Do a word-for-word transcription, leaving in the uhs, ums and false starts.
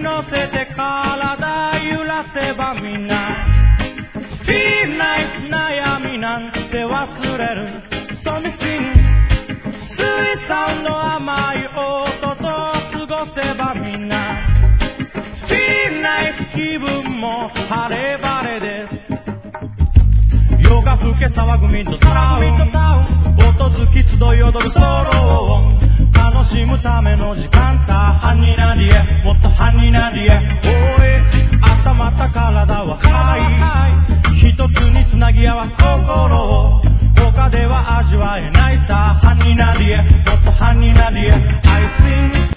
乗せて体揺らせばみんなスピーナイス悩みなんて忘れるソミシンスイサウンド甘い音と過ごせばみんなスピーナイス気分も晴れ晴れです夜が更け騒ぐミッドタウン音好き集い踊るソロ音楽しむための時間さハニナディエもっとハニナディエおい頭たから